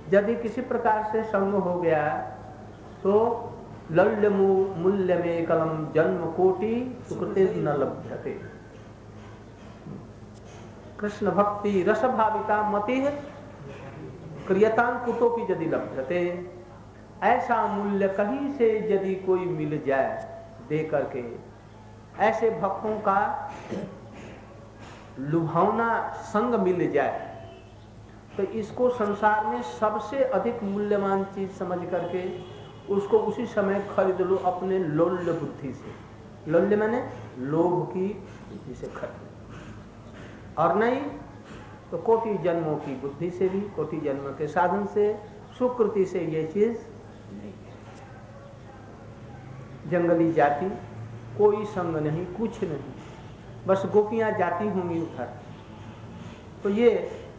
यदि किसी प्रकार से संग हो गया तो लल्य मूल्य में कलम जन्म कोटि सुकृते न लभ्यते। कृष्ण भक्ति रस भाविता मति क्रियतां कुतोपि यदि लभ्यते। ऐसा मूल्य कहीं से यदि कोई मिल जाए दे करके, ऐसे भक्तों का लुभावना संग मिल जाए, तो इसको संसार में सबसे अधिक मूल्यवान चीज समझ करके उसको उसी समय खरीद लो अपने लोल्य बुद्धि से। लोल्य माने लोभ की बुद्धि से खरीद, और नहीं तो कोटि जन्मों की बुद्धि से भी, कोटि जन्म के साधन से, सुकृति से ये चीज नहीं है। जंगली जाति, कोई संग नहीं, कुछ नहीं, बस गोपियां जाती होंगी उधर, तो ये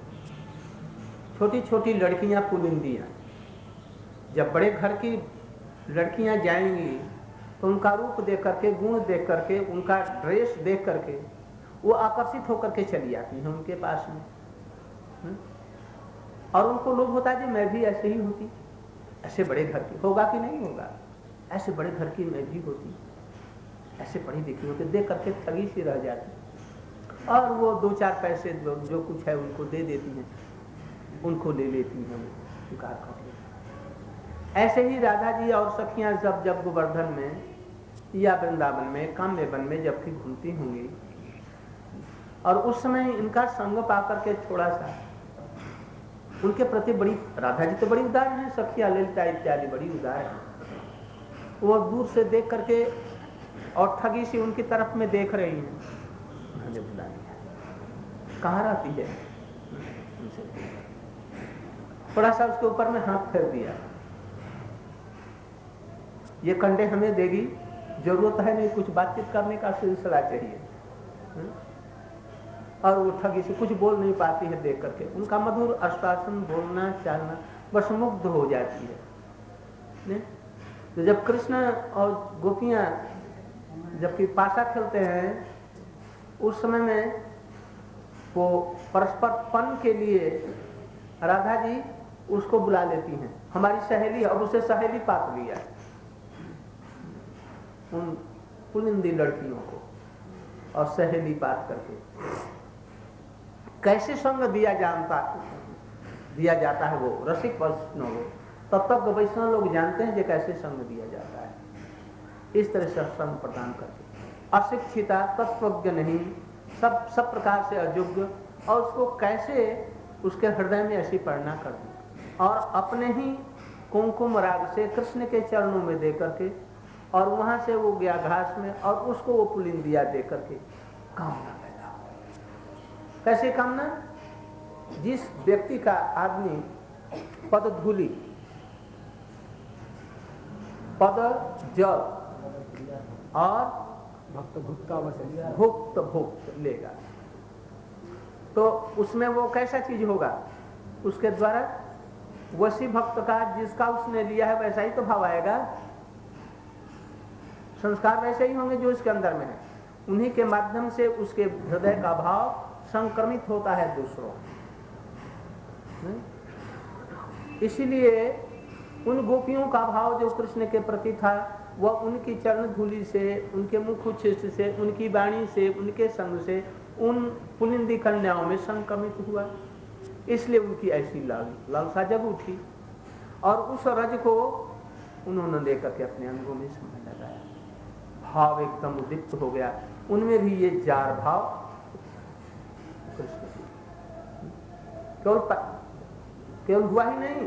छोटी छोटी लड़कियां पुलिंदियां, जब बड़े घर की लड़कियां जाएंगी तो उनका रूप देख करके, गुण देख करके, उनका ड्रेस देख करके वो आकर्षित होकर के चली आती हैं उनके पास में। और उनको लोभ होता है कि मैं भी ऐसे ही होती, ऐसे बड़े घर की। होगा कि नहीं होगा? ऐसे बड़े घर की मैं भी होती, ऐसे पढ़ी लिखी होती, देख करके ठगी सी रह जाती, और वो 2-4 पैसे जो कुछ है उनको दे देती हैं, उनको ले लेती हैं, स्वीकार कर लेती। ऐसे ही राधा जी और सखियां जब गोवर्धन में या वृंदावन में, काम्य वन में जबकि घूमती होंगी, और उस समय इनका संग पाकर के थोड़ा सा उनके प्रति बड़ी, राधा जी तो बड़ी उदार हैं, सखियां ललिता इत्यादि बड़ी उदार है, वो दूर से देख करके और ठगी सी उनकी तरफ में देख रही हैं, उन्होंने बुला लिया, कहाँ रहती है, थोड़ा सा उसके ऊपर में हाथ फेर दिया, ये कंडे हमें देगी, जरूरत है नहीं, कुछ बातचीत करने का सिलसिला चाहिए। और वो ठगी से कुछ बोल नहीं पाती है, देख करके उनका मधुर आश्वासन, बोलना चालना, बस मुग्ध हो जाती है। ने? तो जब कृष्ण और गोपियां जबकि पासा खेलते हैं, उस समय में वो परस्पर पन के लिए राधा जी उसको बुला लेती हैं, हमारी सहेली, अब उसे सहेली पात लिया उन पुलिंदी लड़कियों को, और सहेली पात करके कैसे संग दिया जाता है, वो रसिक वैष्णव, तब तक वैष्णव लोग जानते हैं कि कैसे संग दिया जाता है। इस तरह से संग प्रदान करके अशिक्षिता, तत्वज्ञ नहीं, सब प्रकार से अयोग्य, और उसको कैसे उसके हृदय में ऐसी प्रेरणा कर दी, और अपने ही कुमकुम राग से कृष्ण के चरणों में दे करके, और वहां से वो गया घास में, और उसको वो पुलिंदिया दे करके कामना पैदा। कैसे कामना? जिस व्यक्ति का आदमी पदधूलि, पद जल और भुक्त लेगा, तो उसमें वो कैसा चीज होगा, उसके द्वारा वसी भक्त का, जिसका उसने लिया है वैसा ही तो भाव आएगा, संस्कार वैसे ही होंगे जो इसके अंदर में है, उन्हीं के माध्यम से उसके हृदय का भाव संक्रमित होता है दूसरों। इसीलिए उन गोपियों का भाव जो कृष्ण के प्रति था, वह उनकी चरण धूलि से, उनके मुख उच्छिष्ट से, उनकी वाणी से, उनके संग से उन पुलिंदी कन्याओं में संक्रमित हुआ। इसलिए उनकी ऐसी लालसा जग उठी, और उस रज को उन्होंने लेकर के अपने अंगों में समझ लगाया, भाव एकदम उद्दीप्त हो गया, उनमें भी ये जार भाव कृष्ण केवल हुआ ही नहीं,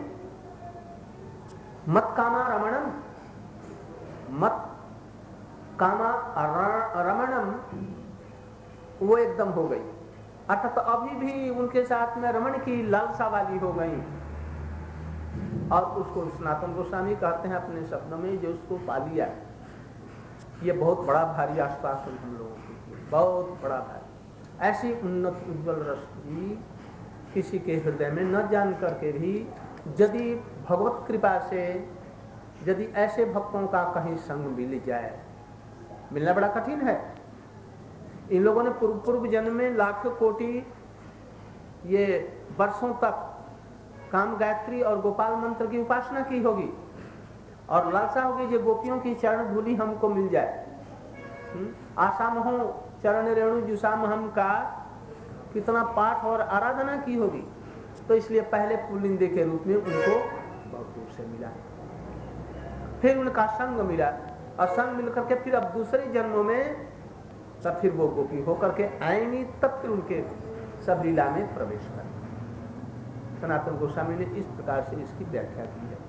मत कामा रमणम, मत कामा रमणम, वो एकदम हो गई, अर्थात अभी भी उनके साथ में रमण की लालसा वाली हो गई। और उसको सनातन गोस्वामी कहते हैं अपने शब्दों में, जो उसको पा लिया, ये बहुत बड़ा भारी आश्वासन हम लोगों के लिए, बहुत बड़ा भारी। ऐसी उन्नत उज्ज्वल रस भी किसी के हृदय में न जान करके भी, यदि भगवत कृपा से यदि ऐसे भक्तों का कहीं संग मिल जाए, मिलना बड़ा कठिन है। इन लोगों ने पूर्व जन्म में लाखों कोटि ये वर्षों तक काम गायत्री और गोपाल मंत्र की उपासना की होगी और लालसा होगी जो गोपियों की चरण धूलि हमको मिल जाए। आसाम हो चरण रेणु जुसाम हम का कितना पाठ और आराधना की होगी। तो इसलिए पहले पुलिंदे के रूप में उनको बहुत दूर से मिला, फिर उनका संग मिला और संग मिलकर के फिर अब दूसरे जन्मों में तब फिर वो गोपी होकर के आएंगी, तब फिर उनके सब लीला में प्रवेश करेंगे। सनातन गोस्वामी ने इस प्रकार से इसकी व्याख्या की है।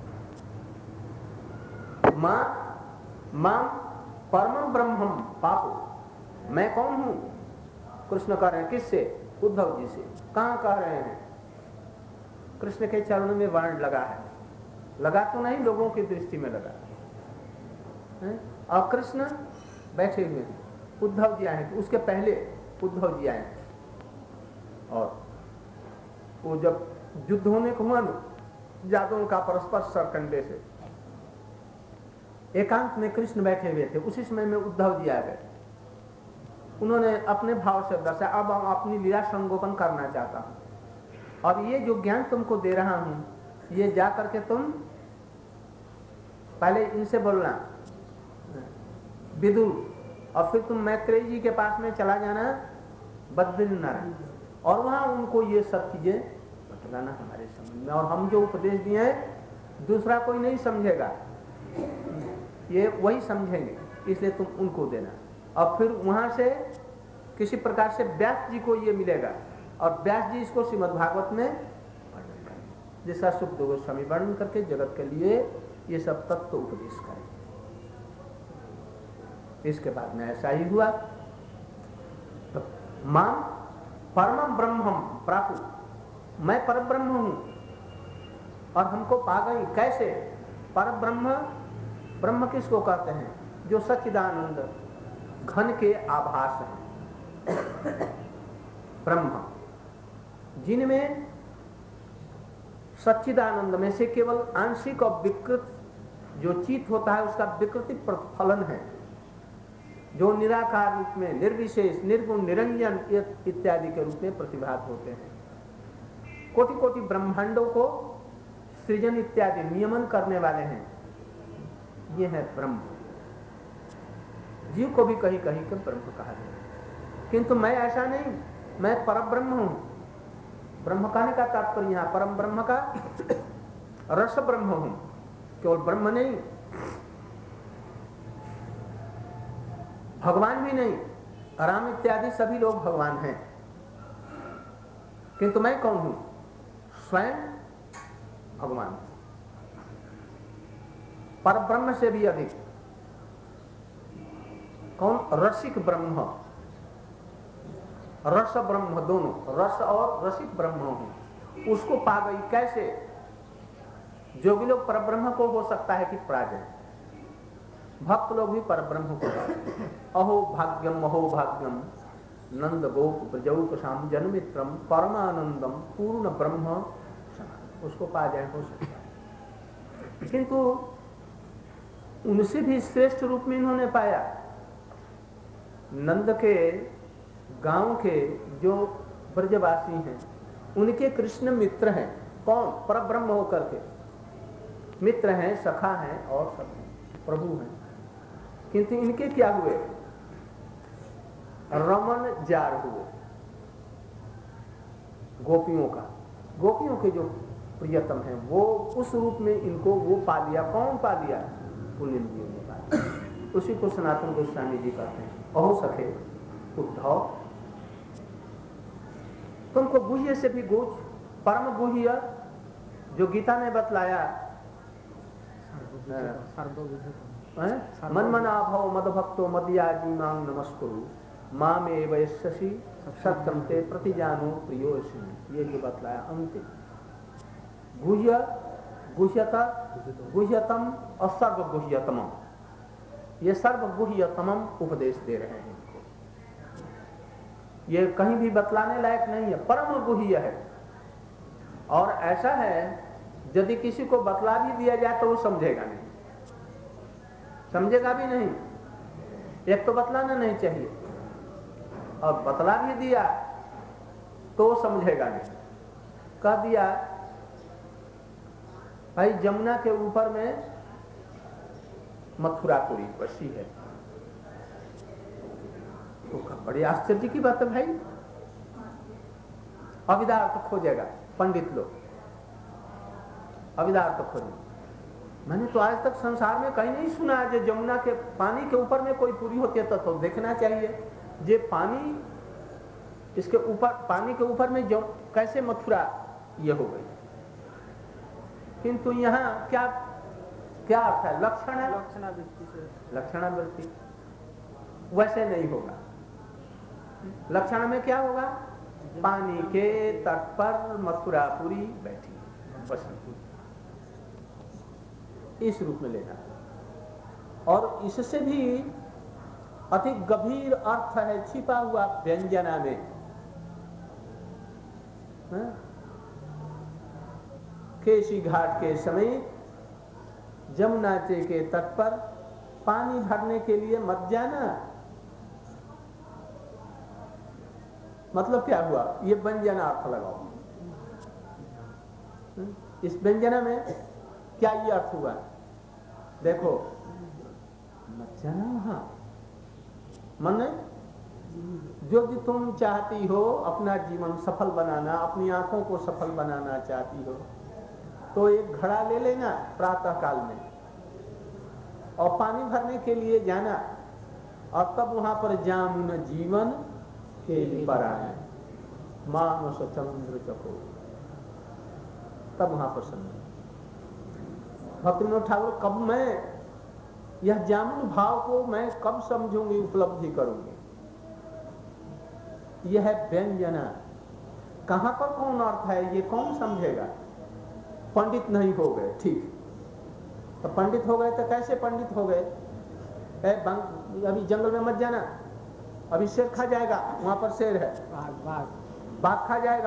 मां परमं ब्रह्मम पापो, मैं कौन हूं? कृष्ण कह रहे हैं किससे? उद्धव जी से। कहां कह रहे हैं? कृष्ण के चरणों में वर्ण लगा है, लगा तो नहीं, लोगों की दृष्टि में लगा है। और कृष्ण बैठे हुए हैं, उद्धव जी आए, उसके पहले उद्धव जी आए और वो जब युद्ध होने को हुआ ना जादवों का परस्पर सरकंडे से, एकांत में कृष्ण बैठे हुए थे, उसी समय में उद्धव जी आ गए। उन्होंने अपने भाव से दर्शा, अब हम अपनी लीला संगोपन करना चाहता हूं और ये जो ज्ञान तुमको दे रहा हूं ये जा करके तुम पहले इनसे बोलना विदुर, और फिर तुम मैत्रेय जी के पास में चला जाना बद्रीनारायण, और वहां उनको ये सब चीजें बतलाना हमारे समझ में, और हम जो उपदेश दिए हैं दूसरा कोई नहीं समझेगा, ये वही समझेंगे, इसलिए तुम उनको देना। और फिर वहां से किसी प्रकार से व्यास जी को ये मिलेगा और व्यास जी इसको श्रीमद् भागवत में वर्णन करेंगे, जिसका सुखदेव गोस्वामी वर्णन करके जगत के लिए ये सब तत्व उपदेश करेंगे। इसके बाद में ऐसा ही हुआ। तो मां परमं ब्रह्मम प्रापु, मैं परम ब्रह्म हूं और हमको पा गई। कैसे? परम ब्रह्म, ब्रह्म किसको कहते हैं? जो सच्चिदानंद घन के आभास है, ब्रह्म जिनमें सच्चिदानंद में से केवल आंशिक और विकृत जो चित होता है उसका विकृति प्रतिफलन है, जो निराकार रूप में निर्विशेष निर्गुण निरंजन इत्यादि के रूप में प्रतिभात होते हैं। कोटि कोटि ब्रह्मांडों को सृजन इत्यादि नियमन करने वाले हैं, ये है ब्रह्म। जीव को भी कहीं कहीं के ब्रह्म कहा गया, किंतु मैं ऐसा नहीं, मैं परम ब्रह्म हूं। ब्रह्म कहने का तात्पर्य यहाँ परम ब्रह्म का रस ब्रह्म हूं, केवल ब्रह्म नहीं, भगवान भी नहीं। राम इत्यादि सभी लोग भगवान हैं, किंतु मैं कौन हूं? स्वयं भगवान, पर ब्रह्म से भी अधिक। कौन? रसिक ब्रह्म, रस ब्रह्म, दोनों रस और रसिक ब्रह्म हूं, उसको पा गई। कैसे? जोगी लोग पर ब्रह्म को हो सकता है कि पा जाए, भक्त लोग भी पर ब्रह्म को। अहो भाग्यम नंद गोप ब्रजौकसाम जन्मित्रम परमानंदम पूर्ण ब्रह्म, उसको पा जाए हो सकता है, किंतु उनसे भी श्रेष्ठ रूप में इन्होंने पाया। नंद के गांव के जो ब्रजवासी हैं उनके कृष्ण मित्र हैं। कौन? परब्रह्म होकर के मित्र हैं, सखा हैं और सब हैं, प्रभु हैं। किंतु इनके क्या हुए? रमन जार हुए गोपियों का। गोपियों के जो प्रियतम हैं वो उस रूप में इनको वो पा लिया। कौन पा लिया? पुलिंदियों ने पा लिया। उसी को सनातन गोस्वामी जी कहते हैं, अहो सखे उद्धव, तुमको गुह्य से भी गुह्य, परम गुह्य जो गीता ने बतलाया, मन मना भव मद भक्तो मदयाजी मांग नमस्कुरु माम एव यस्सि सत्यम ते प्रतिजानो प्रियोऽस्मि, ये जो बतलाया अंतिम गुह्य, गुह्यता, गुह्यतम और सर्वगुह्यतमम, ये सर्वगुह्यतमम उपदेश दे रहे हैं इनको। ये कहीं भी बतलाने लायक नहीं है, परम गुह्य है। और ऐसा है यदि किसी को बतला भी दिया जाए तो वो समझेगा नहीं, समझेगा भी नहीं। एक तो बतलाना नहीं चाहिए और बतला भी दिया तो समझेगा नहीं। कह दिया भाई जमुना के ऊपर में मथुरापुरी बसी है, तो बड़ी आश्चर्य की बात है भाई। अविदार्थ खोजेगा पंडित लोग, अविदार्थ खोजेगा। मैंने तो आज तक संसार में कहीं नहीं सुना है जो जमुना के पानी के ऊपर में कोई पुरी होती है, तो देखना चाहिए जे पानी, इसके ऊपर, पानी के ऊपर में जो कैसे मथुरा ये हो गई। किंतु यहाँ क्या क्या अर्थ है? लक्षण है, लक्षणावृत्ति से, लक्षणावृत्ति। वैसे नहीं होगा। लक्षण में क्या होगा? पानी के तट पर मथुरापुरी बैठी बस, इस रूप में लेना। और इससे भी अति गंभीर अर्थ है छिपा हुआ व्यंजना में। केशी घाट के समीप जमुना के तट पर पानी भरने के लिए मत जाना। मतलब क्या हुआ? ये व्यंजना अर्थ लगाओ। इस व्यंजना में क्या ये अर्थ हुआ? देखो, मत जाना वहां। मन जो भी तुम चाहती हो, अपना जीवन सफल बनाना, अपनी आंखों को सफल बनाना चाहती हो, तो एक घड़ा ले लेना प्रातः काल में और पानी भरने के लिए जाना, और तब वहां पर जामुन जीवन के पर आए मानस चंद्र चको, तब वहां पर समझ। भक्तिविनोद ठाकुर, कब मैं यह जामुन भाव को मैं कब समझूंगी, उपलब्धि करूंगी? यह है व्यंजना। कहां पर कौन अर्थ है ये कौन समझेगा? पंडित नहीं हो गए, ठीक, तो पंडित हो गए तो कैसे पंडित हो गए? अभी जंगल में मत जाना, अभी शेर खा जाएगा, वहां पर शेर है, बाघ खा जाएगा।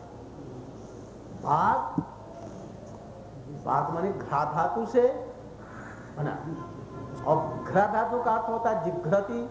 बाघ, बाघ माने घा धातु से बना, और घा धातु का अर्थ होता है जिघ्रति।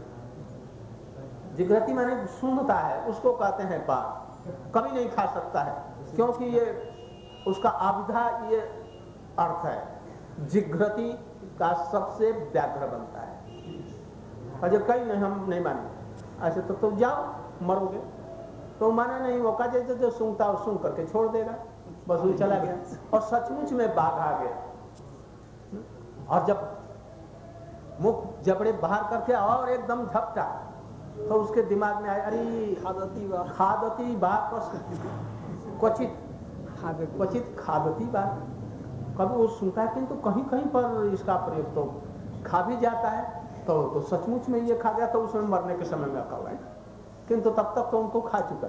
जिघ्रति माने सूंघता है, उसको कहते हैं बाघ। कभी नहीं खा सकता है, क्योंकि ये उसका आविधा ये अर्थ है। जिघ्रति का सबसे व्याघ्र बनता है। अजय कहीं नहीं, हम नहीं माने ऐसे, तो जाओ मरोगे। तो माना नहीं, वो का जैसे जो सूंघता है सूंघ करके छोड़ देगा, बस वो चला गया। और सचमुच में बाघ आ गया, और जब मुख जबड़े बाहर करके और एकदम झपटा, तो उसके दिमाग में आया, अरे खादती बाघ क्वचित खादती बाघ। कभी वो सुनता है, किंतु कहीं कहीं पर इसका प्रयोग तो खा भी जाता है। तो सचमुच में ये खा गया, तो उसमें मरने के समय में रखा हुआ है, किंतु तब तक तो उनको खा चुका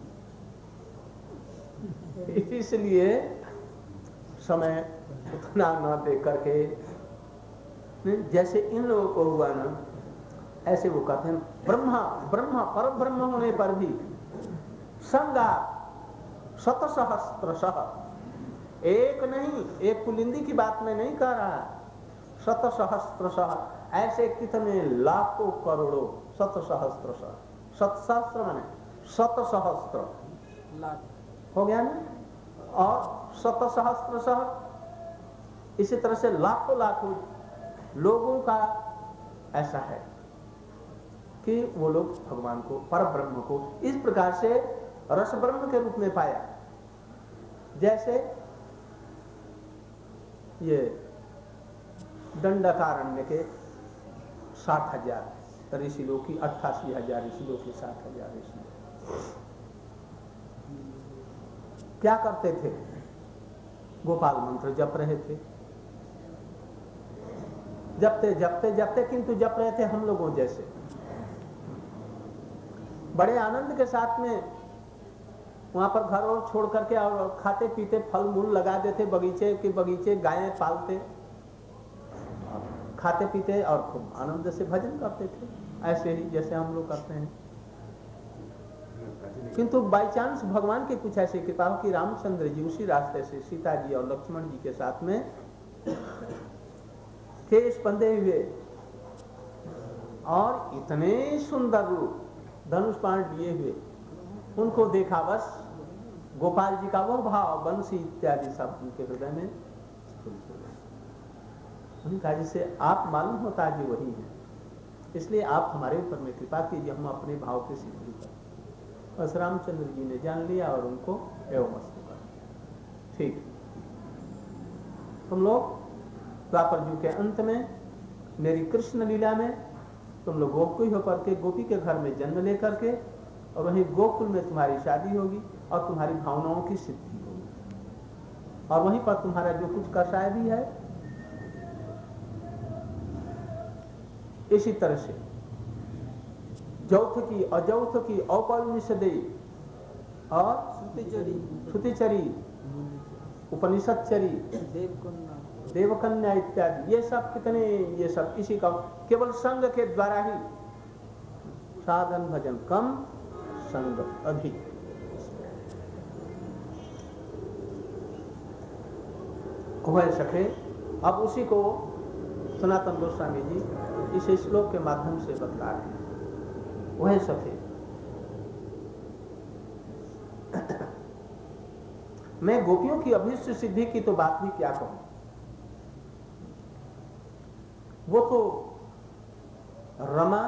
है। इसलिए समय उतना न दे करके, जैसे इन लोगों को हुआ ना, ऐसे वो कहते हैं ब्रह्मा ब्रह्मा पर ब्रह्म होने पर भी संगा शतसहस्त्रशः, एक नहीं, एक पुलिंदी की बात मैं नहीं कह रहा, शतसहस्त्रशः, ऐसे कितने लाखों करोड़ों, शतसहस्त्रशः, शतसहस्त्र माने शतसहस्त्र हो गया ना, और शतसहस्त्रशः, इसी तरह से लाखों लाखों लोगों का ऐसा है कि वो लोग भगवान को, पर ब्रह्म को इस प्रकार से रस ब्रह्म के रूप में पाया। जैसे ये दंडकारण्य के 60,000 ऋषि लोग की, 88,000 ऋषि लोग की, 60,000 ऋषि क्या करते थे? गोपाल मंत्र जप रहे थे, जपते जपते जपते, किंतु जप रहे थे हम लोगों जैसे, बड़े आनंद के साथ में। वहां पर घर और छोड़ करके और खाते पीते, फल मूल लगा देते, बगीचे के बगीचे, गायें पालते, खाते पीते और खूब आनंद से भजन करते थे, ऐसे ही जैसे हम लोग करते हैं। किंतु बाई चांस भगवान की कुछ ऐसी कृपा हो कि रामचंद्र जी उसी रास्ते से सीता जी और लक्ष्मण जी के साथ में केश बंधे हुए और इतने सुंदर रूप, धनुष बाण लिए हुए, उनको देखा, बस गोपाल जी का वो भाव, बंसी इत्यादि सब उनके हृदय में बिल्कुल सुने। उन्होंने कहा जिसे आप मालूम होता है कि वही है, इसलिए आप हमारे ऊपर में कृपा कीजिए, हम अपने भाव की सिद्धि करें। बस रामचंद्र जी ने जान लिया और उनको एवं वस्तु कर दिया। ठीक, तुम लोग द्वापर युग के अंत में मेरी कृष्ण लीला में तुम लोग गोपी होकर के गोपी के घर में जन्म लेकर के, और वहीं गोकुल में तुम्हारी शादी होगी और तुम्हारी भावनाओं की सिद्धि होगी, और वहीं पर तुम्हारा जो कुछ कषाय भी है इसी तरह से जौथ की, अजौथ की, औपनिषदे और श्रुतिचरी, उपनिषदचरी, देवकन्या इत्यादि, ये सब कितने, ये सब इसी का केवल संग के द्वारा ही, साधन भजन कम, संग अधिक। वह सखे, अब उसी को सनातन गोस्वामी जी इस श्लोक के माध्यम से बतला रहे हैं। वह सखे, मैं गोपियों की अभीष्ट सिद्धि की तो बात भी क्या कहूं, वो तो रमा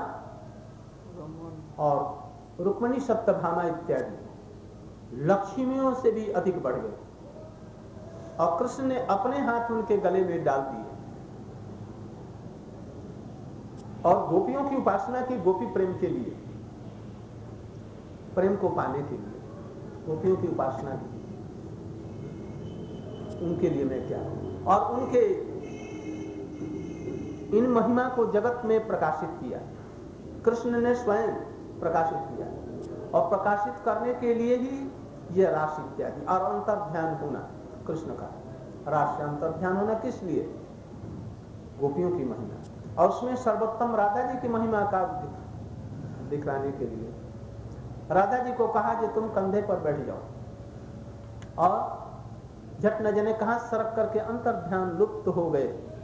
और रुक्मिणी सप्तभामा इत्यादि लक्ष्मियों से भी अधिक बढ़ गए, और कृष्ण ने अपने हाथ उनके गले में डाल दिए, और गोपियों की उपासना की, गोपी प्रेम के लिए, प्रेम को पाने के लिए गोपियों की उपासना की, उनके लिए मैं क्या हूं, और उनके इन महिमा को जगत में प्रकाशित किया, कृष्ण ने स्वयं प्रकाशित किया, और प्रकाशित करने के लिए ही यह रास इत्यादि और अंतर ध्यान होना, कृष्ण का रास से अंतर ध्यान होना किस लिए, गोपियों की महिमा, और उसमें सर्वोत्तम राधा जी की महिमा का दिखलाने के लिए राधा जी को कहा कि तुम कंधे पर बैठ जाओ, और झट न जाने कहां सरक करके अंतर ध्यान लुप्त हो गए,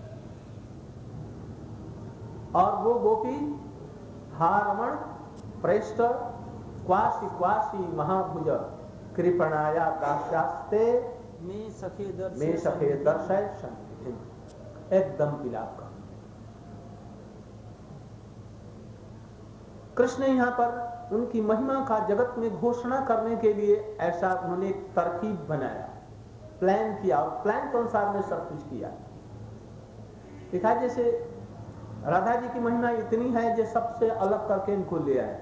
और वो गोपी हारमण प्रेष्ठ क्वासी क्वासी महाभुज कृपणाया दास्यास्ते में सखे दर्शय सन्निधि, एकदम विलाप का। कृष्ण यहाँ पर उनकी महिमा का जगत में घोषणा करने के लिए ऐसा उन्होंने एक तरकीब बनाया, प्लान किया, और प्लान के अनुसार ने सब कुछ किया। देखा जैसे राधा जी की महिमा इतनी है जो सबसे अलग करके इनको ले आए,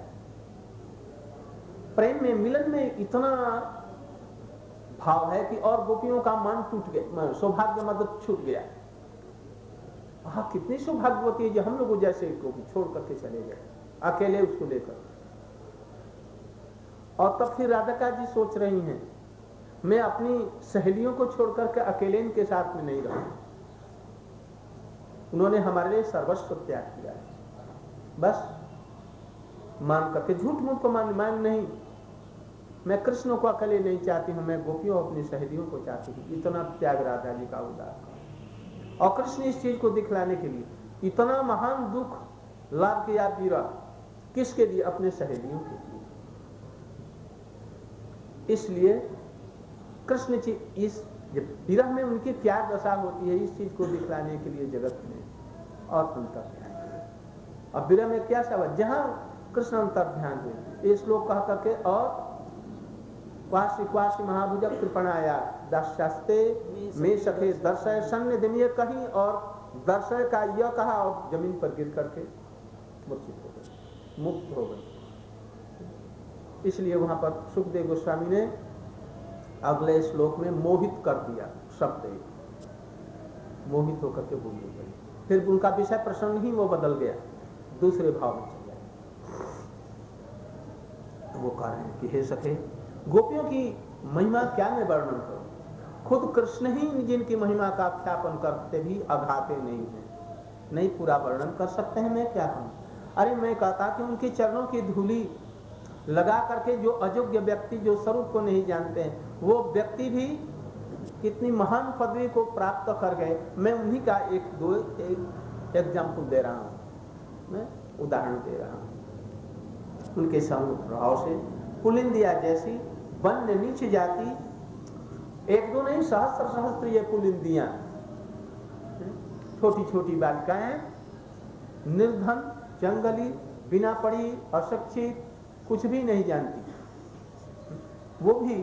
प्रेम में मिलन में इतना भाव है कि और गोपियों का मन टूट गया, सौभाग्य मदद छूट गया। हाँ, कितनी सौभाग्यवती है जो हम लोग जैसे को छोड़ करके चले गए अकेले उसको लेकर, और तब फिर राधिका जी सोच रही हैं मैं अपनी सहेलियों को छोड़ करके अकेले इनके साथ में नहीं रहूं, उन्होंने हमारे लिए सर्वस्व त्याग किया है, बस मान करके, झूठ मूठ को मान नहीं, मैं कृष्ण को अकेले नहीं चाहती हूं, मैं गोपियों अपनी सहेलियों को चाहती हूं। इतना त्याग राधा जी का उदार, और कृष्ण इस चीज को दिखलाने के लिए इतना महान दुख लाभ किया विरह, किसके लिए, अपने सहेलियों के लिए। इसलिए कृष्ण जी इस विरह में उनकी क्या दशा होती है, इस चीज को दिखलाने के लिए जगत में और अंतर ध्यान। अब विरह में क्या सब, जहां कृष्ण अंतर ध्यान हुए, ये श्लोक कह करके, और क्वासी क्वासी महाभुज कृपणाया दास्यास्ते में सखे दर्शय सन्निधि में कहीं, और दर्शय का यह कहा और जमीन पर गिर करके मूर्छित हो गए, मुक्त हो गए। इसलिए वहां पर सुखदेव गोस्वामी ने अगले श्लोक में मोहित कर दिया, शब्द मोहित होकर के बोलने पड़े, फिर उनका विषय प्रसंग ही वो बदल गया, दूसरे भाव में चल गया। वो कह रहे हैं कि हे सखे, गोपियों की महिमा क्या मैं वर्णन करूं, खुद कृष्ण ही जिनकी महिमा का ख्यापन करते भी अघाते नहीं है, नहीं पूरा वर्णन कर सकते हैं, मैं क्या कहूं। अरे मैं कहता कि उनके चरणों की धूली लगा करके जो अयोग्य व्यक्ति, जो स्वरूप को नहीं जानते हैं, वो व्यक्ति भी कितनी महान पदवी को प्राप्त कर गए। मैं उन्हीं का एक एग्जाम्पल दे रहा हूं, मैं उदाहरण दे रहा हूं। उनके प्रभाव से पुलिंदिया जैसी वन्य नीच जाति, एक दो नहीं सहस्त्र सहस्त्र ये पुलिंदियां छोटी छोटी बालिकाएं, निर्धन, जंगली, बिना पढ़ी, अशिक्षित, कुछ भी नहीं जानती, वो भी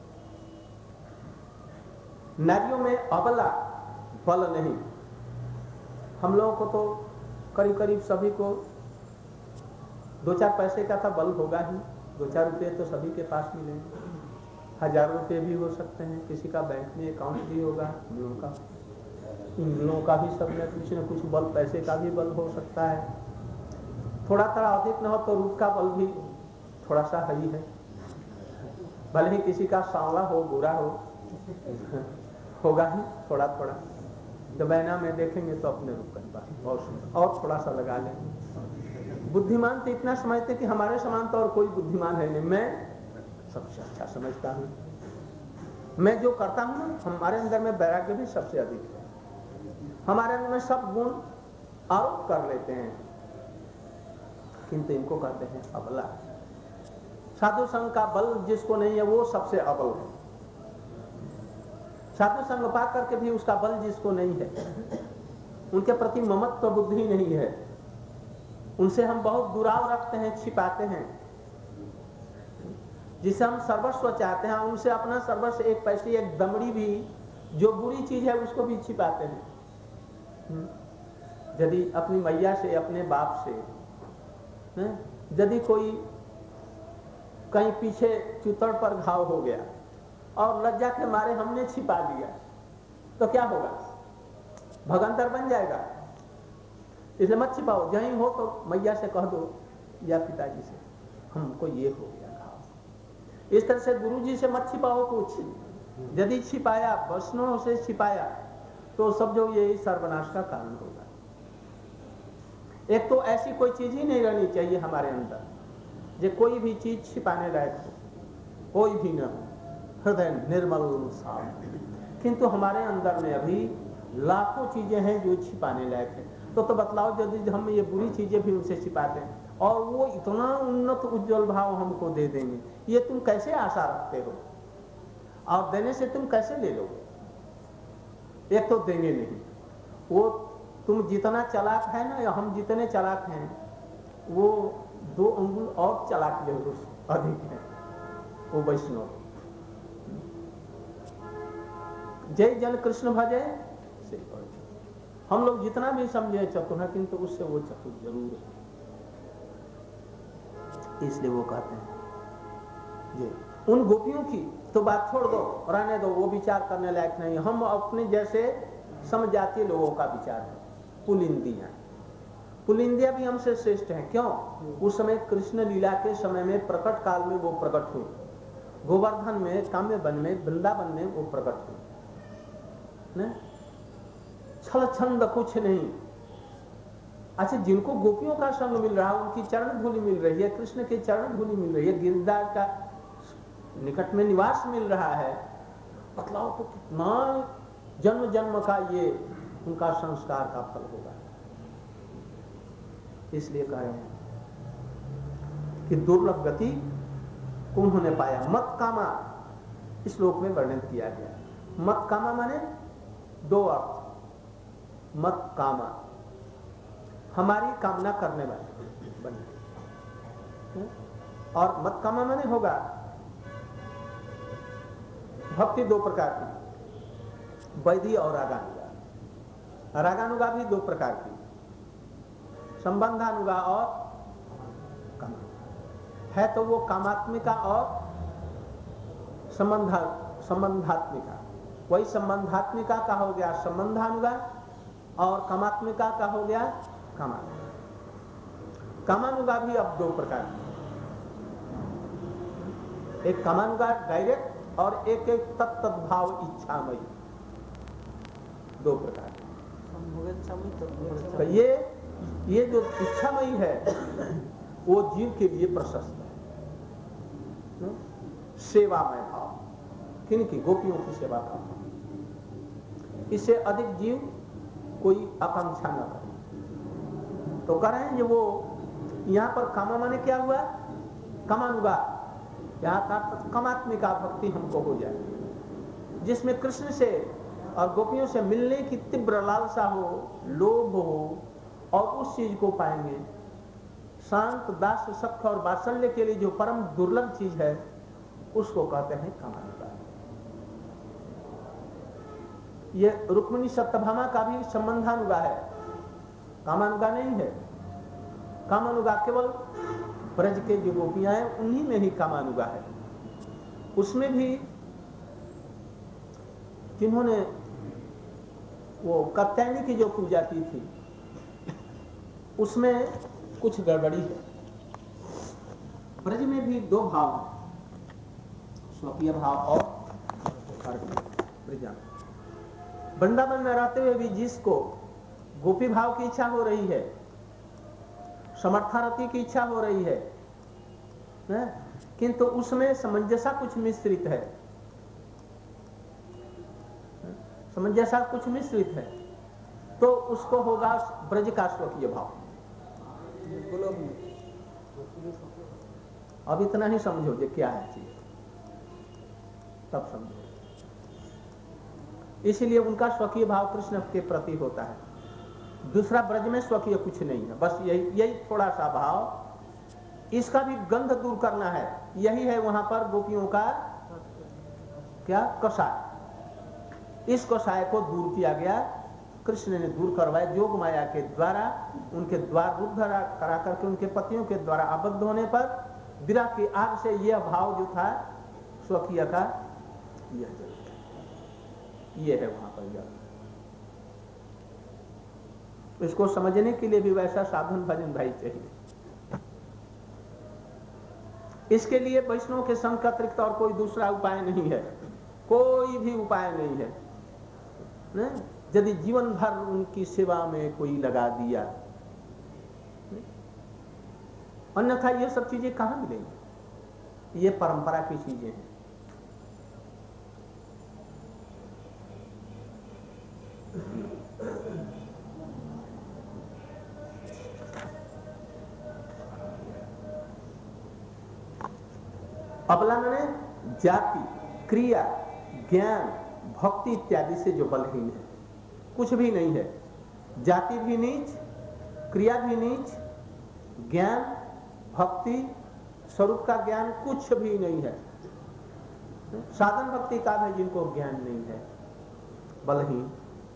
नारियों में अबला बल नहीं। हम लोगों को तो करीब करीब सभी को 2-4 पैसे का तो बल होगा ही। 2-4 रुपये तो सभी के पास मिलेंगे, हजारों रुपये भी हो सकते हैं, किसी का बैंक में अकाउंट भी होगा। इन लोगों का भी सब में कुछ न कुछ बल, पैसे का भी बल हो सकता है। थोड़ा थोड़ा अधिक न हो तो रूप का बल भी थोड़ा सा ही है, भले ही किसी का सांवला हो, गोरा हो, होगा ही थोड़ा थोड़ा। जब ऐना में देखेंगे तो अपने रूप का बात और थोड़ा सा लगा लेंगे। बुद्धिमान तो इतना समझते कि हमारे समान तो और कोई बुद्धिमान है नहीं, मैं सबसे अच्छा समझता हूँ, मैं जो करता हूँ ना, हमारे अंदर में वैराग्य भी सबसे अधिक है, हमारे अंदर में सब गुण आरोप कर लेते हैं, किंतु इनको कहते हैं अबला। साधु संघ का बल जिसको नहीं है वो सबसे अबल है। साधु संग पा करके भी उसका बल जिसको नहीं है, उनके प्रति ममत्व बुद्धि नहीं है, उनसे हम बहुत दुराव रखते हैं, छिपाते हैं। जिसे हम सर्वस्व चाहते हैं, उनसे अपना सर्वस्व, एक पैसे, एक दमड़ी भी, जो बुरी चीज है उसको भी छिपाते हैं। यदि अपनी मैया से, अपने बाप से यदि कोई कहीं पीछे चुतड़ पर घाव हो गया और लज्जा के मारे हमने छिपा लिया तो क्या होगा? भगंतर बन जाएगा। इसलिए मत छिपाओ, जहीं हो तो मैया से कह दो या पिताजी से, हमको ये हो गया घाव। इस तरह से गुरु जी से मत छिपाओ कुछ। यदि छिपाया, वैष्णव से छिपाया, तो सब जो ये सर्वनाश का कारण होगा। एक तो ऐसी कोई चीज ही नहीं रहनी चाहिए हमारे अंदर, जो कोई भी चीज छिपाने लायक हो, कोई भी न हो, हृदय निर्मल साफ। किंतु हमारे अंदर में अभी लाखों चीजें हैं जो छिपाने लायक है। तो बतलाओ, यदि हम ये बुरी चीजें भी उनसे छिपाते हैं और वो इतना उन्नत उज्जवल भाव हमको दे देंगे, ये तुम कैसे आशा रखते हो? और देने से तुम कैसे ले लोगे? एक तो देंगे नहीं, वो तुम जितना चालाक है ना, या हम जितने चालाक हैं, वो 2 अंगुल और चालाक जरूर अधिक है। वो वैष्णव जय जन कृष्ण भजे से, हम लोग जितना भी समझे चतुर है, किंतु उससे वो चतुर जरूर है। इसलिए वो कहते हैं ये उन गोपियों की तो बात छोड़ दो, रहने दो, वो विचार करने लायक नहीं। हम अपने जैसे समझाती लोगों का विचार है। पुलिंदिया भी हमसे श्रेष्ठ है। क्यों? उस समय कृष्ण लीला के समय में, प्रकट काल में वो प्रकट हुई, गोवर्धन में, काम्य वन में, वृंदावन में वो प्रकट हुई। छल छंद कुछ नहीं। अच्छा, जिनको गोपियों का संग मिल रहा है, उनकी चरण धूलि मिल रही है, कृष्ण के चरण धूलि मिल रही है, गिरिराज का निकट में निवास मिल रहा है, बतलाओ तो कितना जन्म जन्म का ये उनका संस्कार का फल होगा। इसलिए कह रहे हैं कि दुर्लभ गति को उन्होंने पाया। मत कामा इस श्लोक में वर्णित किया गया। मत कामा माने 2 अर्थ। मत कामा, हमारी कामना करने वाले बने, और मत कामा माने होगा भक्ति 2 प्रकार की, वैधि और रागानुगा। रागानुगा भी 2 प्रकार की, संबंधानुगा और कामा है। तो वो कामात्मिका और संबंधात्मिका। वही संबंधात्मिका का हो गया संबंधानुगा, और कामात्मिका का हो गया कामानुगा। कामानुगा भी अब 2 प्रकार की, एक कामानुगा डायरेक्ट और एक तत्तद्भाव इच्छामयी, 2 प्रकार की। तो ये जो इच्छामयी है वो जीव के लिए प्रशस्त है। सेवामय भाव, किनकी? गोपियों की सेवा का। इससे अधिक जीव कोई आकांक्षा न करे। तो कह रहे हैं कि वो यहाँ पर कामा माने क्या हुआ? कामानुगा, यहाँ का कामात्मिका भक्ति हमको हो जाए, जिसमें कृष्ण से और गोपियों से मिलने की तीव्र लालसा हो, लोभ हो, और उस चीज को पाएंगे। शांत दास सख्त और वात्सल्य के लिए जो परम दुर्लभ चीज है उसको कहते हैं कामानुगा। ये रुक्मिणी सत्यभामा का भी संबंधानुगा है, कामानुगा नहीं है। कामानुगा केवल ब्रज के जो गोपियां हैं उन्हीं में ही कामानुगा है। उसमें भी जिन्होंने वो कात्यायनी की जो पूजा की थी उसमें कुछ गड़बड़ी है। ब्रज में भी दो भाव हैं, स्वकीय भाव और ब्रजा। वृंदावन में रहते हुए भी जिसको गोपी भाव की इच्छा हो रही है, समर्थारति की इच्छा हो रही है, किंतु उसमें समंजसा कुछ मिश्रित है, समंजसा कुछ मिश्रित है, तो उसको होगा ब्रज का स्वकीय भाव। अब इतना ही समझो जो क्या है चीज, तब समझो। इसलिए उनका स्वकीय भाव कृष्ण के प्रति होता है। दूसरा ब्रज में स्वकीय कुछ नहीं है, बस यही थोड़ा सा भाव, इसका भी गंध दूर करना है। यही है वहां पर गोपियों का क्या कषाय। इस कषाय को दूर किया गया, कृष्ण ने दूर करवाया योग माया के द्वारा। उनके द्वार रुद्ध करा करके उनके पतियों के द्वारा आबद्ध होने पर विरह की आग से यह भाव जो था स्वकीय का, यह है वहां पर यह। इसको समझने के लिए भी वैसा साधन भजन भाई चाहिए। इसके लिए वैष्णव के संग का अतिरिक्त और कोई दूसरा उपाय नहीं है, कोई भी उपाय नहीं है। यदि जीवन भर उनकी सेवा में कोई लगा दिया, अन्यथा ये सब चीजें कहां मिलेंगी? ये परंपरा की चीजें हैं। अबला ने जाति, क्रिया, ज्ञान, भक्ति इत्यादि से जो बलहीन है, कुछ भी नहीं है। जाति भी नीच, क्रिया भी नीच, ज्ञान, भक्ति, स्वरूप का ज्ञान कुछ भी नहीं है। साधन भक्ति का भी जिनको ज्ञान नहीं है, बलहीन।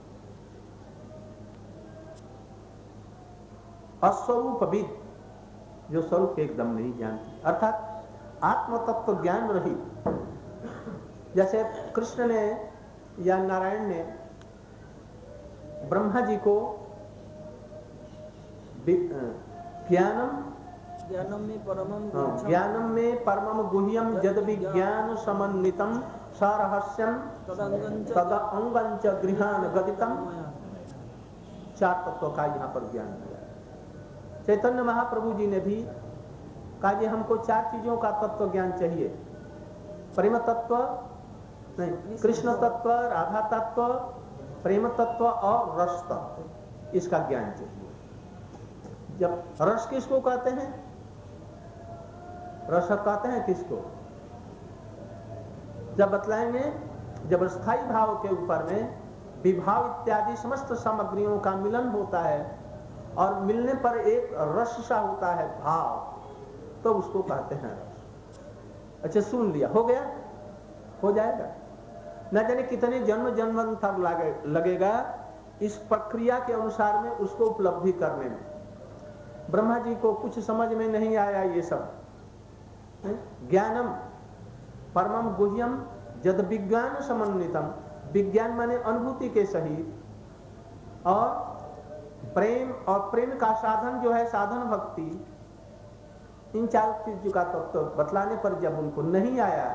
अस्वरूपविद, जो स्वरूप एकदम नहीं जानती, अर्थात आत्म तत्व ज्ञान रहित। जैसे कृष्ण ने या नारायण ने ब्रह्मा जी को ज्ञानम में परमम गुह्यम यद विज्ञान समन्वितम सारहस्यम तदअंगंच गृहान गदितम। चार तत्व का यहाँ पर ज्ञान दिया। चैतन्य महाप्रभु जी ने भी कहा कि हमको चार चीजों का तत्व ज्ञान चाहिए, प्रेम तत्व नहीं, कृष्ण तत्व, राधा तत्व, प्रेम तत्व और रस तत्व, इसका ज्ञान चाहिए। जब रस किसको कहते हैं? रस कहते हैं किसको? जब बतलाएंगे, जब स्थायी भाव के ऊपर में विभाव इत्यादि समस्त सामग्रियों का मिलन होता है और मिलने पर एक रस सा होता है भाव, तो उसको कहते हैं रस। अच्छा, सुन लिया, हो गया, हो जाएगा, न जाने कितने जन्म जन्मांतर लगेगा इस प्रक्रिया के अनुसार में उसको उपलब्धि करने में। ब्रह्मा जी को कुछ समझ में नहीं आया ये सब। ज्ञानम परमम गुह्यम जद विज्ञान समन्वितम, विज्ञान माने अनुभूति के सहित, और प्रेम, और प्रेम का साधन जो है साधन भक्ति, इन चार चीजों का तत्व बतलाने पर जब उनको नहीं आया,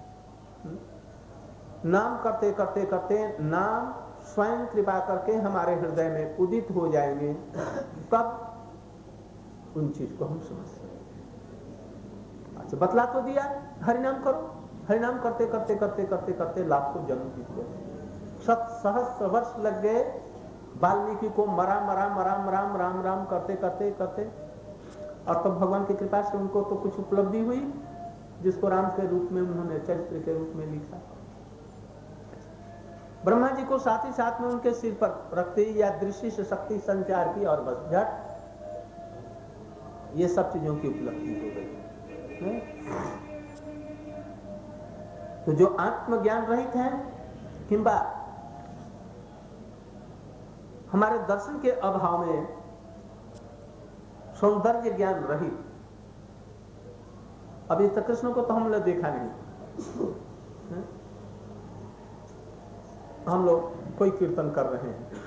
नाम करते करते करते नाम स्वयं कृपा करके हमारे हृदय में उदित हो जाएंगे, तब उन चीज को हम समझ सकते। अच्छा, बतला तो दिया, हरिनाम करो, हरिनाम करते करते करते करते करते लाखों जन्म बीत गए, सहस्र वर्ष लग गए वाल्मीकि को मरा मरा मरा राम राम राम करते करते करते, और तब भगवान की कृपा से उनको तो कुछ उपलब्धि हुई जिसको राम के रूप में उन्होंने चरित्र के रूप में लिखा। ब्रह्मा जी को साथ ही साथ में उनके सिर पर रखते ही या दृष्टि से शक्ति संचार की और बस झट ये सब चीजों की उपलब्धि हो गई। तो जो आत्मज्ञान रहित है किंबा हमारे दर्शन के अभाव में सौंदर्य ज्ञान रहित, अभी तक कृष्ण को तो हमने देखा नहीं, हम लोग कोई कीर्तन कर रहे हैं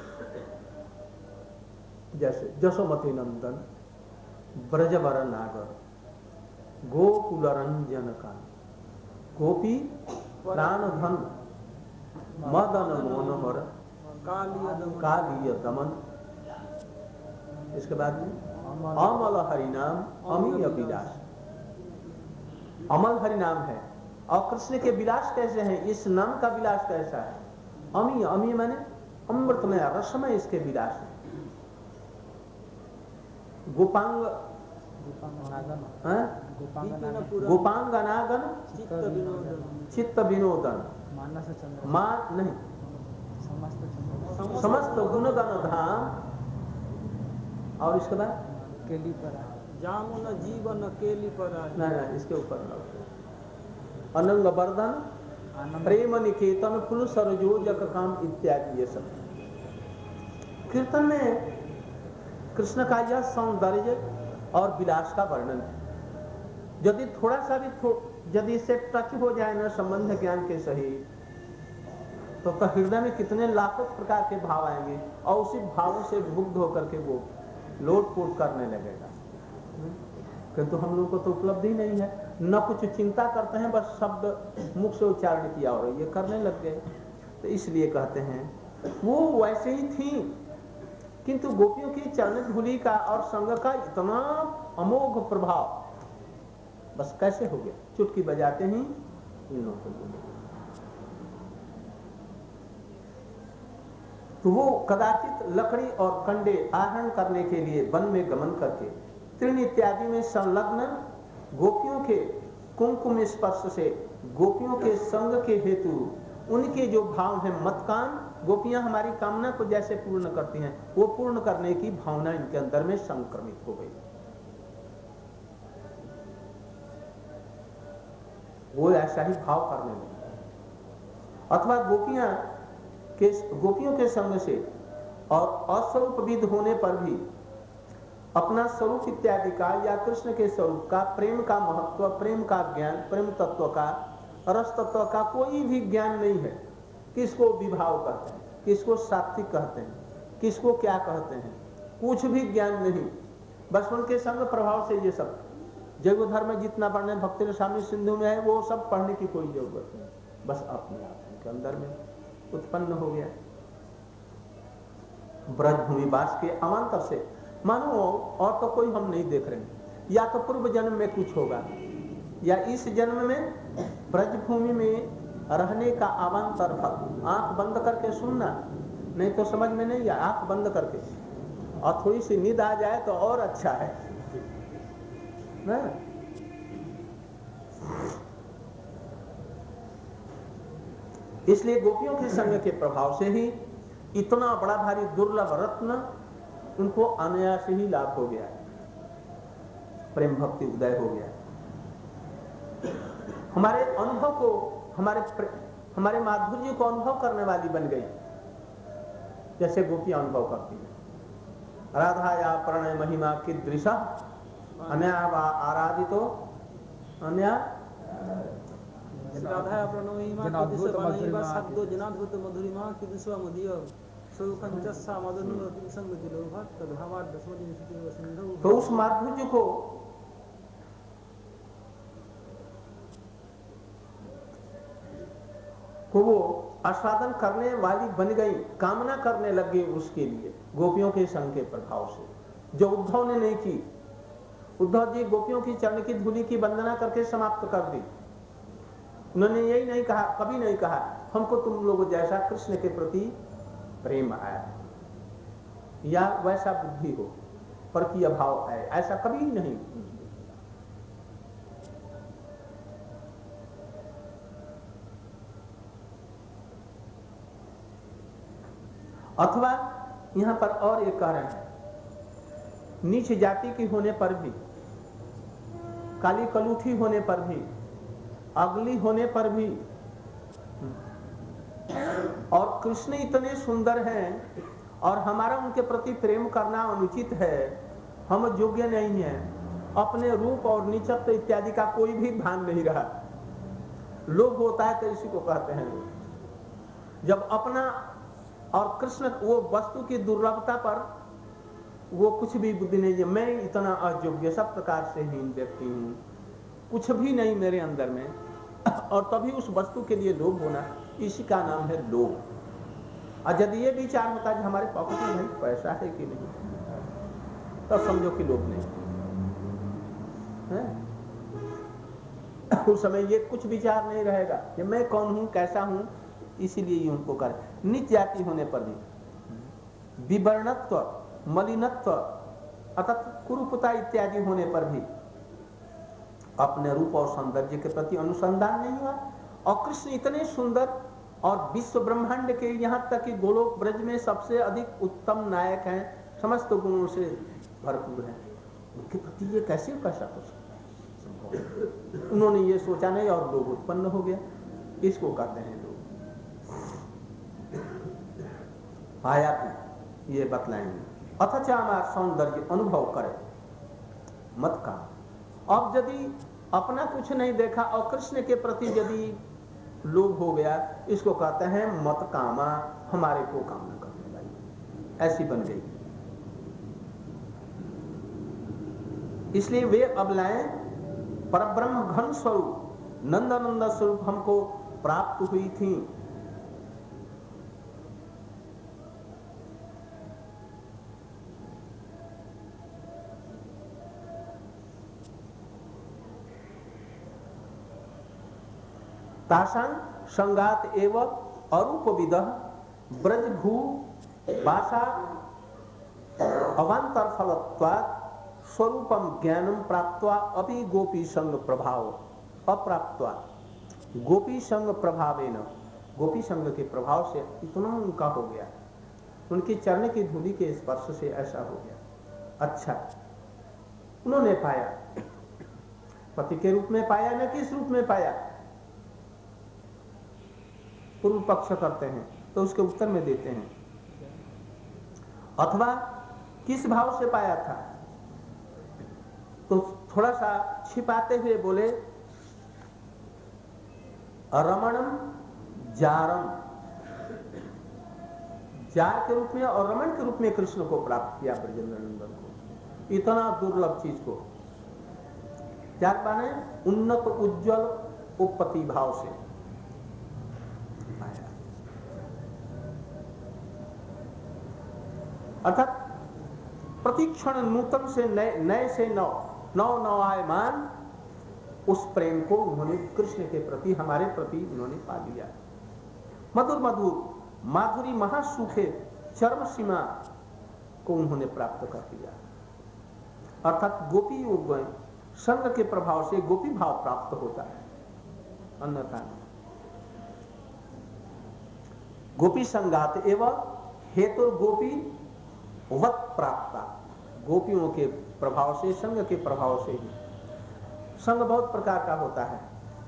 जैसे जसोमती नंदन ब्रजवर नागर गोकुल रंजन का गोपी प्राण धन मदन मनोहर कालिय दमन, इसके बाद में अमल हरिनाम अमीय विलास। अमल हरिनाम है और कृष्ण के विलास कैसे हैं, इस नाम का विलास कैसा है, अमीय, अमीय माने अमृतमय रसमय इसके विलास है। गोपांग गोपांगनागन चित्त विनोदन मान नहीं समस्त गुणगण धाम, और इसके बाद केली पर जामुन जीवन केली पर नहीं इसके ऊपर अनंग वर्धन प्रेम निकेतन फुल सरजोजक काम इत्यादि, ये सब कीर्तन में कृष्ण का यह सौंदर्य और विलास का वर्णन है। यदि थोड़ा सा भी यदि इससे टच हो जाए ना संबंध ज्ञान के सही, तो हृदय में कितने लाखों प्रकार के भाव आएंगे और उसी भावों से मुग्ध होकर के वो लोटपोट करने लगेगा। किंतु हम लोगों को तो उपलब्धि नहीं है, न कुछ चिंता करते हैं, बस शब्द मुख से उच्चारण किया और ये करने लग गए। तो इसलिए कहते हैं वो वैसे ही थी, किंतु गोपियों की चरण धूलि का और संग का इतना अमोघ प्रभाव बस कैसे हो गया, चुटकी बजाते ही इन लोगों को। तो वो कदाचित लकड़ी और कंडे आहरण करने के लिए वन में गमन करके तृण इत्यादि में संलग्न गोपियों के कुमकुम स्पर्श से गोपियों के संग के हेतु उनके जो भाव है मतकाम, गोपियां हमारी कामना को जैसे पूर्ण करती हैं वो पूर्ण करने की भावना इनके अंदर में संक्रमित हो गई। वो ऐसा ही भाव करने लगे, अथवा गोपियों के संग से और अस्वरूप विद होने पर भी अपना स्वरूप इत्यादि का या कृष्ण के स्वरूप का, प्रेम का महत्व, प्रेम का ज्ञान, प्रेम तत्व का, रस तत्व का कोई भी ज्ञान नहीं है। किसको विभाव कहते हैं, किसको सात्विक कहते हैं, किसको क्या कहते हैं, कुछ भी ज्ञान नहीं। बस उनके संग प्रभाव से ये सब जैव धर्म में जितना पढ़ने भक्ति रसामृत सिंधु में है वो सब पढ़ने की कोई जरूरत नहीं, बस अपने आप उनके अंदर में उत्पन्न हो गया। ब्रजभूमि वास के अवान्तर से मानो और तो कोई हम नहीं देख रहे, या तो पूर्व जन्म में कुछ होगा या इस जन्म में ब्रजभूमि में रहने का अवान्तर फल। आंख बंद करके सुनना, नहीं तो समझ में नहीं, आंख बंद करके और थोड़ी सी नींद आ जाए तो और अच्छा है ना? इसलिए गोपियों के संग के प्रभाव से ही इतना बड़ा भारी दुर्लभ रत्न उनको अनायास ही लाभ हो गया, प्रेम भक्ति उदय हो गया। हमारे अनुभव को, हमारे माधुर्य को अनुभव करने वाली बन गई, जैसे गोपियां अनुभव करती हैं। राधा या प्रणय महिमा की दृशा अन्या आराधितो अन्या राधा प्रणय महिमा की दृशा महिमा शब्दो जनाद्भुत मधुरिमा की दृशा मदिय सोकंचस्सा मदनुर संग दिलोभा तद्भावात दशमदिन स्थिति वसंधौ। तो उस माधुर्य को वो आस्वादन करने वाली बन गई, कामना करने लग गई उसके लिए गोपियों के संग के प्रभाव से, जो उद्धव ने नहीं की। उद्धव जी गोपियों की चरण की धूलि की वंदना करके समाप्त कर दी। उन्होंने यही नहीं कहा, कभी नहीं कहा हमको तुम लोगों जैसा कृष्ण के प्रति प्रेम आया या वैसा बुद्धि हो, परकीय भाव आए, ऐसा कभी नहीं। अथवा यहाँ पर और एक कारण है, नीच जाति की होने पर भी, काली कलूठी होने पर भी, अगली होने पर भी, और कृष्ण इतने सुंदर हैं और हमारा उनके प्रति प्रेम करना अनुचित है, हम योग्य नहीं हैं, अपने रूप और नीचत्व इत्यादि का कोई भी भान नहीं रहा। लोभ होता है तो इसी को कहते हैं लोग। जब अपना और कृष्ण वो वस्तु की दुर्लभता पर वो कुछ भी बुद्धि नहीं है, मैं इतना अयोग्य, सब प्रकार से हीन व्यक्ति हूँ, कुछ भी नहीं मेरे अंदर में, और तभी उस वस्तु के लिए लोभ होना, इसी का नाम है लोभ। और यदि ये विचार होता है कि हमारे पॉकेट में भाई पैसा है कि नहीं, तो समझो कि लोभ नहीं है। उस समय ये कुछ विचार नहीं रहेगा कि मैं कौन हूं, कैसा हूं, इसीलिए ये उनको कर। नीच जाति होने पर भी, विवर्णत्व, मलिनत्व, अर्थात कुरूपता इत्यादि होने पर भी अपने रूप और सौंदर्य के प्रति अनुसंधान नहीं हुआ। और कृष्ण इतने सुंदर और विश्व ब्रह्मांड के, यहाँ तक कि गोलोक ब्रज में सबसे अधिक उत्तम नायक हैं, समस्त गुणों से भरपूर हैं, उनके प्रति ये कैसे कैसा हो सकता है? उन्होंने ये सोचा नहीं और लोभ उत्पन्न हो गया, इसको कहते हैं लोग। आया भी ये बतलाएंगे। अथच हमारा सौंदर्य अनुभव करे मत का। अब यदि अपना कुछ नहीं देखा और कृष्ण के प्रति यदि लोभ हो गया, इसको कहते हैं मत कामा, हमारे को कामना करने वाली, ऐसी बन गई। इसलिए वे अबलाएं परब्रह्म घन स्वरूप, नंदानंद स्वरूप हमको प्राप्त हुई थी। तासां संगात एवं अरूप विदः ब्रज भू भाषा अवांतर फलत्वात् स्वरूपम ज्ञानम प्राप्त्वा अभी गोपी संग प्रभाव अप्राप्त्वा, गोपी संग प्रभावेन, गोपी संग के प्रभाव से इतना उनका हो गया, उनकी चरण की धूलि के स्पर्श से ऐसा हो गया। अच्छा, उन्होंने पाया, पति के रूप में पाया, न किस रूप में पाया? पूर्व पक्ष करते हैं तो उसके उत्तर में देते हैं, अथवा किस भाव से पाया था, तो थोड़ा सा छिपाते हुए बोले रमणम जारम, जार के रूप में और रमण के रूप में कृष्ण को प्राप्त किया, ब्रजेंद्रनंदन को, इतना दुर्लभ चीज को। जार माने उन्नत उज्जवल उपपति भाव से पाया, अर्थात प्रतिक्षण नूतन से नए से नवायमान उस प्रेम को उन्होंने कृष्ण के प्रति, हमारे प्रति उन्होंने पा लिया। मधुर मधुर माधुरी महासुखे चरम सीमा को उन्होंने प्राप्त कर लिया, अर्थात गोपी योग संग के प्रभाव से गोपी भाव प्राप्त होता है, अन्यथा गोपी संगात एवं हेतु गोपी वत प्राप्ता, गोपियों के प्रभाव से, संग के प्रभाव से ही। संग बहुत प्रकार का होता है,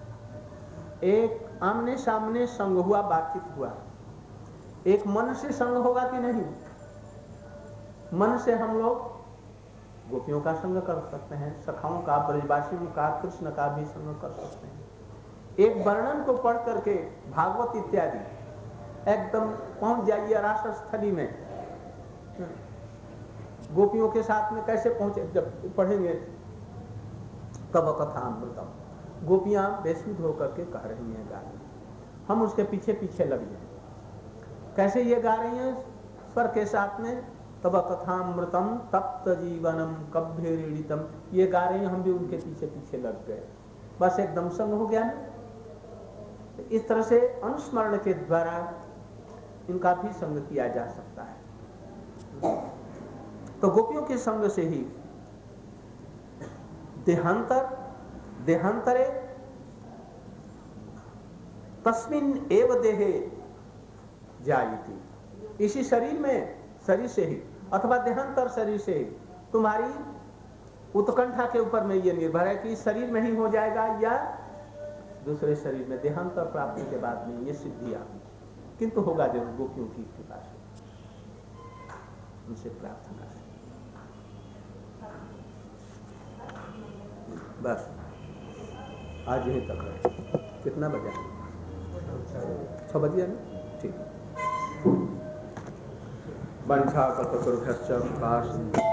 एक आमने सामने संग हुआ, बातचीत हुआ, एक मन से संग होगा कि नहीं? मन से हम लोग गोपियों का संग कर सकते हैं, सखाओं का, ब्रजवासियों का, कृष्ण का भी संग कर सकते हैं। एक वर्णन को पढ़ करके भागवत इत्यादि एकदम पहुंच जाइए रासस्थली में, गोपियों के साथ में कैसे पहुंचे, जब पढ़ेंगे तब कथा अमृतम, गोपियां बेसुध होकर के कह रही हैं, गा रही हैं, हम उसके पीछे पीछे लग जाए। कैसे ये गा रही हैं स्वर के साथ में, तब कथामृतम तप्त जीवनम कभ्यरीड़ितम, ये गा रही हैं, हम भी उनके पीछे पीछे लग गए, बस एकदम संग हो गया ना। इस तरह से अनुस्मरण के द्वारा इनका भी संग किया जा सकता है। तो गोपियों के संग से ही देहांतरे तस्मिन् एव देहे जायति, इसी शरीर में, शरीर से ही अथवा देहांतर शरीर से ही तुम्हारी उत्कंठा के ऊपर में ये निर्भर है कि शरीर में ही हो जाएगा या दूसरे शरीर में। देहांतर प्राप्ति के बाद में ये सिद्धियां किंतु होगा जरूर गोपियों की कृपा से, उनसे प्रार्थना से। बस आज यहीं तक है। कितना बजा? 6 बजे ना? ठीक। वंशा कल्पतरुभ्यश्च कृपा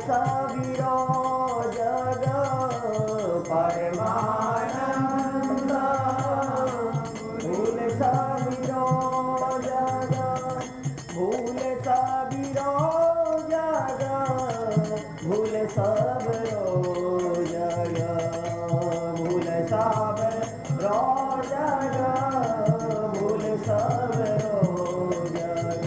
सविरो जग परमानंद भूल सविरो जग भूल सविरो जग भूल सबरो जग भूल सबरो जग भूल सबरो जग।